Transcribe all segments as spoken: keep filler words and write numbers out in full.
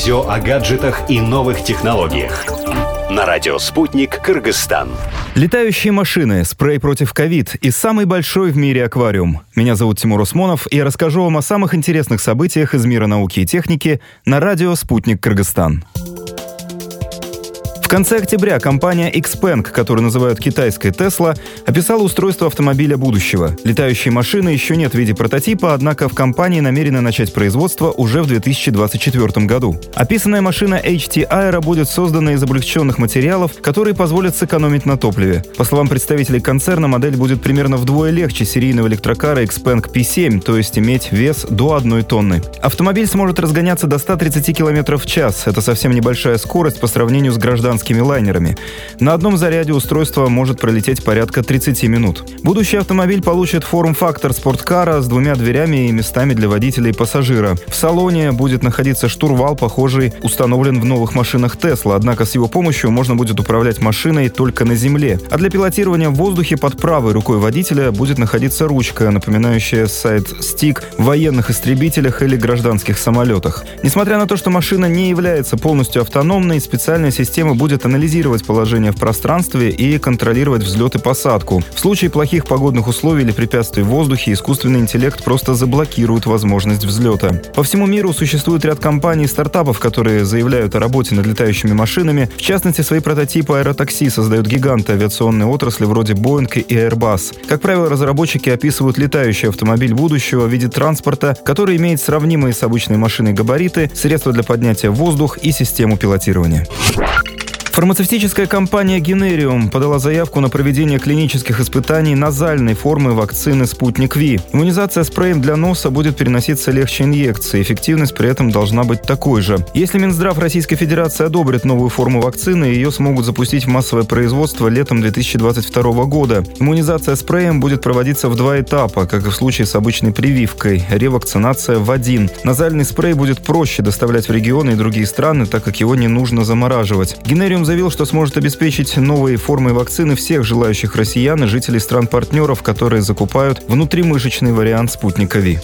Все о гаджетах и новых технологиях. На радио «Спутник Кыргызстан». Летающие машины, спрей против ковид и самый большой в мире аквариум. Меня зовут Тимур Усмонов, и я расскажу вам о самых интересных событиях из мира науки и техники на радио «Спутник Кыргызстан». В конце октября компания Xpeng, которую называют китайской Tesla, описала устройство автомобиля будущего. Летающей машины еще нет в виде прототипа, однако в компании намерены начать производство уже в две тысячи двадцать четвёртом году. Описанная машина эйч ти Aero будет создана из облегченных материалов, которые позволят сэкономить на топливе. По словам представителей концерна, модель будет примерно вдвое легче серийного электрокара Xpeng пи семь, то есть иметь вес до одной тонны. Автомобиль сможет разгоняться до ста тридцати километров в час. Это совсем небольшая скорость по сравнению с гражданскими лайнерами. На одном заряде устройство может пролететь порядка тридцати минут. Будущий автомобиль получит форм-фактор спорткара с двумя дверями и местами для водителя и пассажира. В салоне будет находиться штурвал, похожий установлен в новых машинах Tesla, однако с его помощью можно будет управлять машиной только на земле. А для пилотирования в воздухе под правой рукой водителя будет находиться ручка, напоминающая сайд-стик в военных истребителях или гражданских самолетах. Несмотря на то, что машина не является полностью автономной, специальная система будет будет анализировать положение в пространстве и контролировать взлет и посадку. В случае плохих погодных условий или препятствий в воздухе искусственный интеллект просто заблокирует возможность взлета. По всему миру существует ряд компаний и стартапов, которые заявляют о работе над летающими машинами. В частности, свои прототипы аэротакси создают гиганты авиационной отрасли вроде Boeing и Airbus. Как правило, разработчики описывают летающий автомобиль будущего в виде транспорта, который имеет сравнимые с обычной машиной габариты, средства для поднятия в воздух и систему пилотирования. Фармацевтическая компания Генериум подала заявку на проведение клинических испытаний назальной формы вакцины «Спутник Ви». Иммунизация спреем для носа будет переноситься легче инъекции, эффективность при этом должна быть такой же. Если Минздрав Российской Федерации одобрит новую форму вакцины, ее смогут запустить в массовое производство летом две тысячи двадцать второго года. Иммунизация спреем будет проводиться в два этапа, как и в случае с обычной прививкой – ревакцинация в один. Назальный спрей будет проще доставлять в регионы и другие страны, так как его не нужно замораживать. Генериум заявил, что сможет обеспечить новой формой вакцины всех желающих россиян и жителей стран-партнеров, которые закупают внутримышечный вариант «Спутника Ви».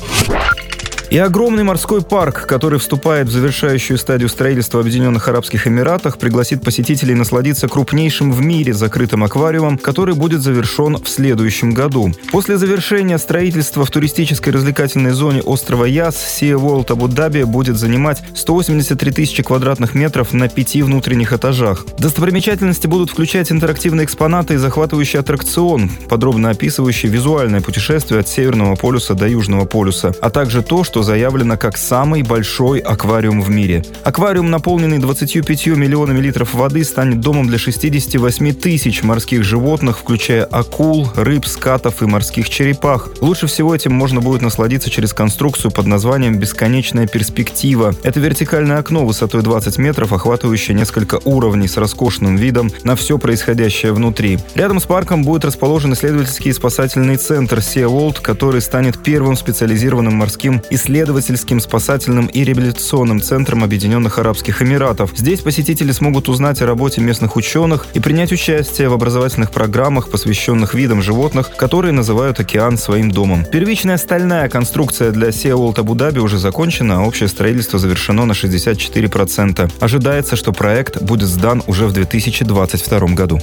И огромный морской парк, который вступает в завершающую стадию строительства в Объединенных Арабских Эмиратах, пригласит посетителей насладиться крупнейшим в мире закрытым аквариумом, который будет завершен в следующем году. После завершения строительства в туристической развлекательной зоне острова Яс SeaWorld Абу-Даби будет занимать сто восемьдесят три тысячи квадратных метров на пяти внутренних этажах. Достопримечательности будут включать интерактивные экспонаты и захватывающий аттракцион, подробно описывающий визуальное путешествие от Северного полюса до Южного полюса, а также то, что заявлено как самый большой аквариум в мире. Аквариум, наполненный двадцатью пятью миллионами литров воды, станет домом для шестидесяти восьми тысяч морских животных, включая акул, рыб, скатов и морских черепах. Лучше всего этим можно будет насладиться через конструкцию под названием «Бесконечная перспектива». Это вертикальное окно высотой двадцать метров, охватывающее несколько уровней с роскошным видом на все происходящее внутри. Рядом с парком будет расположен исследовательский и спасательный центр SeaWorld, который станет первым специализированным морским исследовательским исследовательским, спасательным и реабилитационным центром Объединенных Арабских Эмиратов. Здесь посетители смогут узнать о работе местных ученых и принять участие в образовательных программах, посвященных видам животных, которые называют океан своим домом. Первичная стальная конструкция для SeaWorld Абу-Даби уже закончена, а общее строительство завершено на шестьдесят четыре процента. Ожидается, что проект будет сдан уже в две тысячи двадцать втором году.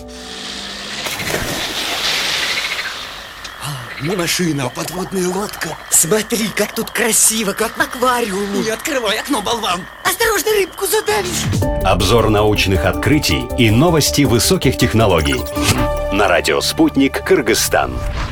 Не машина, а подводная лодка. Смотри, как тут красиво, как в аквариуме. Не открывай окно, болван. Осторожно, рыбку задавишь. Обзор научных открытий и новости высоких технологий. На радио «Спутник Кыргызстан».